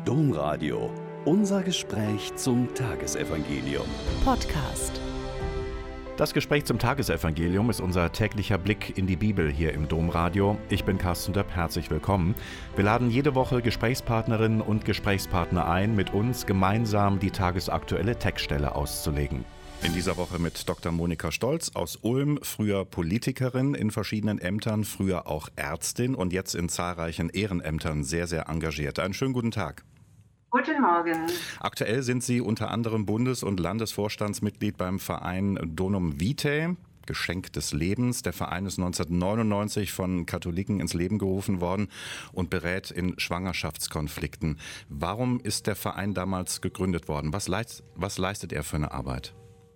Domradio. Unser Gespräch zum Tagesevangelium. Podcast. Das Gespräch zum Tagesevangelium ist unser täglicher Blick in die Bibel hier im Domradio. Ich bin Carsten Döpp, herzlich willkommen. Wir laden jede Woche Gesprächspartnerinnen und Gesprächspartner ein, mit uns gemeinsam die tagesaktuelle Textstelle auszulegen. In dieser Woche mit Dr. Monika Stolz aus Ulm, früher Politikerin in verschiedenen Ämtern, früher auch Ärztin und jetzt in zahlreichen Ehrenämtern sehr, sehr engagiert. Einen schönen guten Tag. Guten Morgen. Aktuell sind Sie unter anderem Bundes- und Landesvorstandsmitglied beim Verein Donum Vitae, Geschenk des Lebens. Der Verein ist 1999 von Katholiken ins Leben gerufen worden und berät in Schwangerschaftskonflikten. Warum ist der Verein damals gegründet worden? Was leistet er für eine Arbeit?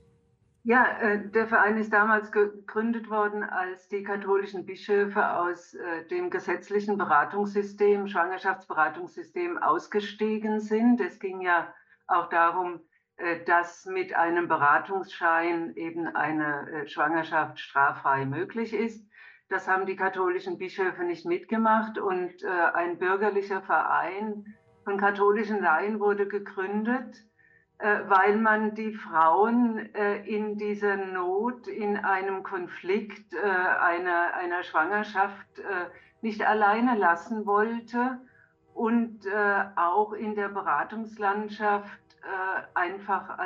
Ja, der Verein ist damals gegründet worden, als die katholischen Bischöfe aus dem gesetzlichen Beratungssystem, Schwangerschaftsberatungssystem ausgestiegen sind. Es ging ja auch darum, dass mit einem Beratungsschein eben eine Schwangerschaft straffrei möglich ist. Das haben die katholischen Bischöfe nicht mitgemacht und ein bürgerlicher Verein von katholischen Laien wurde gegründet, weil man die Frauen in dieser Not, in einem Konflikt einer Schwangerschaft nicht alleine lassen wollte und auch in der Beratungslandschaft einfach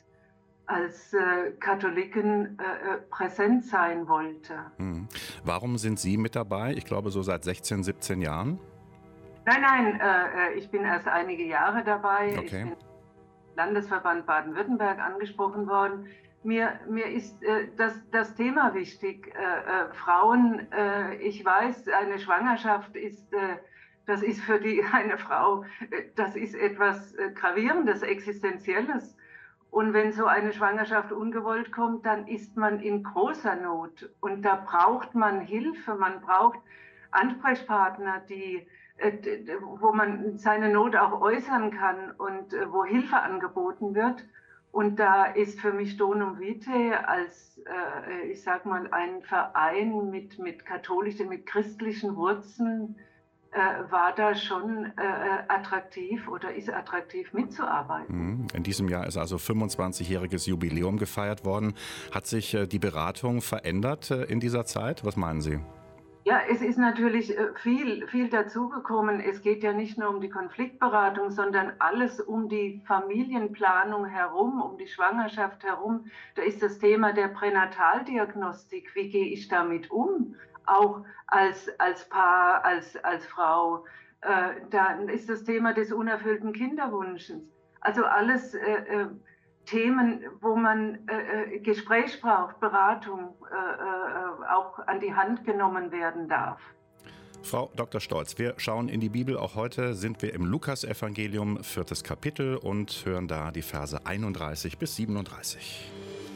als Katholiken präsent sein wollte. Warum sind Sie mit dabei? Ich glaube so seit 16, 17 Jahren? Nein, ich bin erst einige Jahre dabei. Okay. Ich bin Landesverband Baden-Württemberg angesprochen worden. Mir ist das Thema wichtig. Frauen, ich weiß, eine Schwangerschaft das ist für eine Frau, das ist etwas Gravierendes, Existenzielles. Und wenn so eine Schwangerschaft ungewollt kommt, dann ist man in großer Not. Und da braucht man Hilfe, man braucht Ansprechpartner, wo man seine Not auch äußern kann und wo Hilfe angeboten wird. Und da ist für mich Donum Vitae als, ich sag mal, ein Verein mit katholischen, mit christlichen Wurzeln, war da schon attraktiv oder ist attraktiv mitzuarbeiten. In diesem Jahr ist also 25-jähriges Jubiläum gefeiert worden. Hat sich die Beratung verändert in dieser Zeit? Was meinen Sie? Ja, es ist natürlich viel dazugekommen. Es geht ja nicht nur um die Konfliktberatung, sondern alles um die Familienplanung herum, um die Schwangerschaft herum. Da ist das Thema der Pränataldiagnostik. Wie gehe ich damit um? Auch als Paar, als Frau. Dann ist das Thema des unerfüllten Kinderwunsches. Also alles Themen, wo man Gespräch braucht, Beratung, auch an die Hand genommen werden darf. Frau Dr. Stolz, wir schauen in die Bibel. Auch heute sind wir im Lukas-Evangelium, 4. Kapitel, und hören da die Verse 31 bis 37.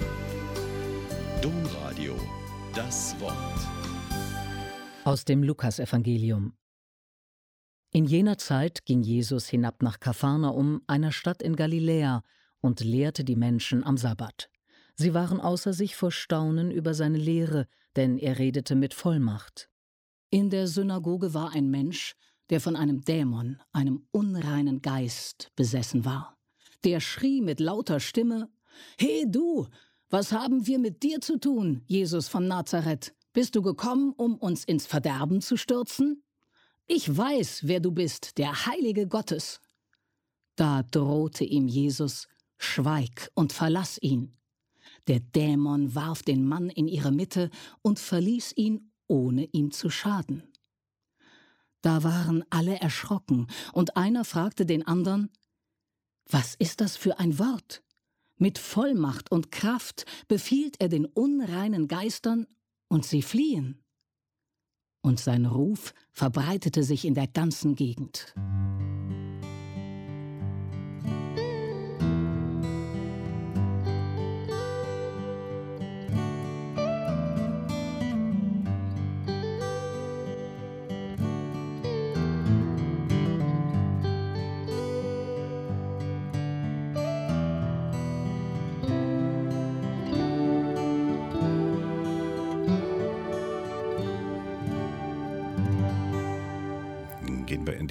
Domradio, das Wort. Aus dem Lukas-Evangelium. In jener Zeit ging Jesus hinab nach Kapharnaum, einer Stadt in Galiläa, und lehrte die Menschen am Sabbat. Sie waren außer sich vor Staunen über seine Lehre, denn er redete mit Vollmacht. In der Synagoge war ein Mensch, der von einem Dämon, einem unreinen Geist, besessen war. Der schrie mit lauter Stimme: »He du, was haben wir mit dir zu tun, Jesus von Nazareth? Bist du gekommen, um uns ins Verderben zu stürzen? Ich weiß, wer du bist, der Heilige Gottes.« Da drohte ihm Jesus: »Schweig und verlass ihn.« Der Dämon warf den Mann in ihre Mitte und verließ ihn, ohne ihm zu schaden. Da waren alle erschrocken, und einer fragte den anderen: »Was ist das für ein Wort? Mit Vollmacht und Kraft befiehlt er den unreinen Geistern, und sie fliehen.« Und sein Ruf verbreitete sich in der ganzen Gegend.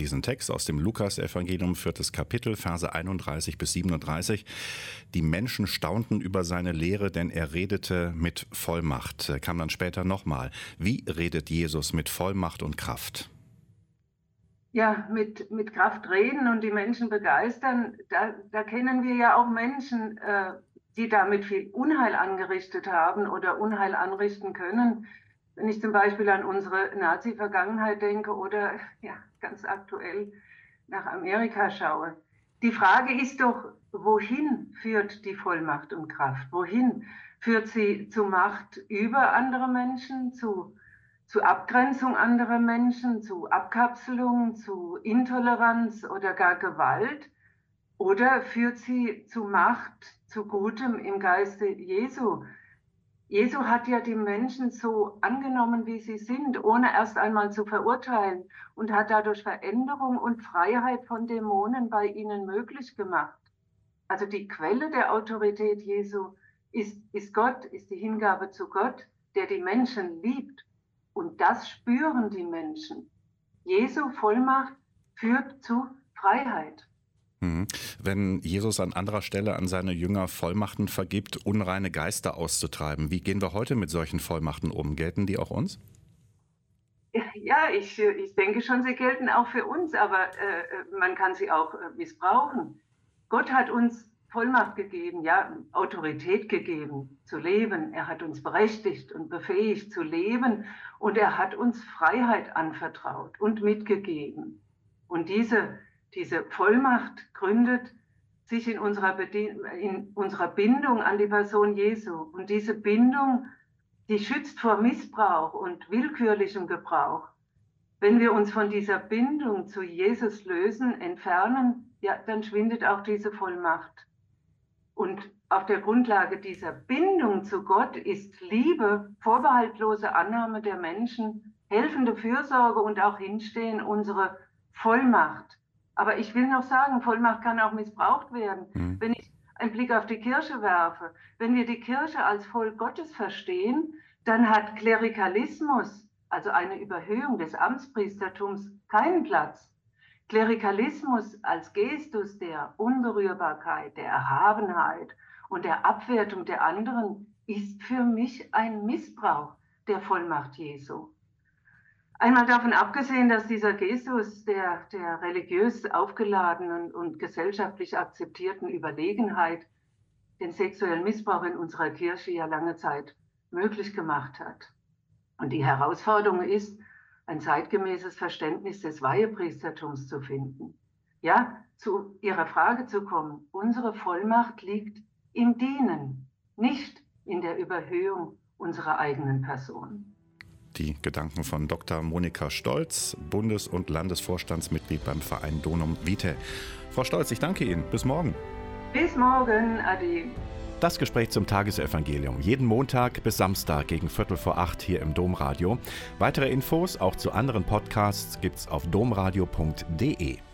diesen Text aus dem Lukas-Evangelium, 4. Kapitel, Verse 31 bis 37. Die Menschen staunten über seine Lehre, denn er redete mit Vollmacht. Kam dann später nochmal. Wie redet Jesus mit Vollmacht und Kraft? Ja, mit Kraft reden und die Menschen begeistern, da kennen wir ja auch Menschen, die damit viel Unheil angerichtet haben oder Unheil anrichten können. Wenn ich zum Beispiel an unsere Nazi-Vergangenheit denke oder ja, ganz aktuell nach Amerika schaue. Die Frage ist doch, wohin führt die Vollmacht und Kraft? Wohin führt sie zu Macht über andere Menschen, zu Abgrenzung anderer Menschen, zu Abkapselung, zu Intoleranz oder gar Gewalt? Oder führt sie zu Macht, zu Gutem im Geiste Jesu? Jesu hat ja die Menschen so angenommen, wie sie sind, ohne erst einmal zu verurteilen und hat dadurch Veränderung und Freiheit von Dämonen bei ihnen möglich gemacht. Also die Quelle der Autorität Jesu ist Gott, ist die Hingabe zu Gott, der die Menschen liebt. Und das spüren die Menschen. Jesu Vollmacht führt zu Freiheit. Wenn Jesus an anderer Stelle an seine Jünger Vollmachten vergibt, unreine Geister auszutreiben, wie gehen wir heute mit solchen Vollmachten um? Gelten die auch uns? Ja, ich denke schon, sie gelten auch für uns, aber man kann sie auch missbrauchen. Gott hat uns Vollmacht gegeben, ja, Autorität gegeben, zu leben. Er hat uns berechtigt und befähigt zu leben und er hat uns Freiheit anvertraut und mitgegeben. Und diese Vollmacht gründet sich in unserer Bindung an die Person Jesu. Und diese Bindung, die schützt vor Missbrauch und willkürlichem Gebrauch. Wenn wir uns von dieser Bindung zu Jesus lösen, entfernen, ja, dann schwindet auch diese Vollmacht. Und auf der Grundlage dieser Bindung zu Gott ist Liebe, vorbehaltlose Annahme der Menschen, helfende Fürsorge und auch Hinstehen unsere Vollmacht. Aber ich will noch sagen, Vollmacht kann auch missbraucht werden. Wenn ich einen Blick auf die Kirche werfe, wenn wir die Kirche als Volk Gottes verstehen, dann hat Klerikalismus, also eine Überhöhung des Amtspriestertums, keinen Platz. Klerikalismus als Gestus der Unberührbarkeit, der Erhabenheit und der Abwertung der anderen ist für mich ein Missbrauch der Vollmacht Jesu. Einmal davon abgesehen, dass dieser Gestus der religiös aufgeladenen und gesellschaftlich akzeptierten Überlegenheit den sexuellen Missbrauch in unserer Kirche ja lange Zeit möglich gemacht hat. Und die Herausforderung ist, ein zeitgemäßes Verständnis des Weihepriestertums zu finden. Ja, zu Ihrer Frage zu kommen, unsere Vollmacht liegt im Dienen, nicht in der Überhöhung unserer eigenen Person. Die Gedanken von Dr. Monika Stolz, Bundes- und Landesvorstandsmitglied beim Verein Donum Vitae. Frau Stolz, ich danke Ihnen. Bis morgen. Bis morgen, Ade. Das Gespräch zum Tagesevangelium. Jeden Montag bis Samstag gegen 7:45 hier im Domradio. Weitere Infos auch zu anderen Podcasts gibt's auf domradio.de.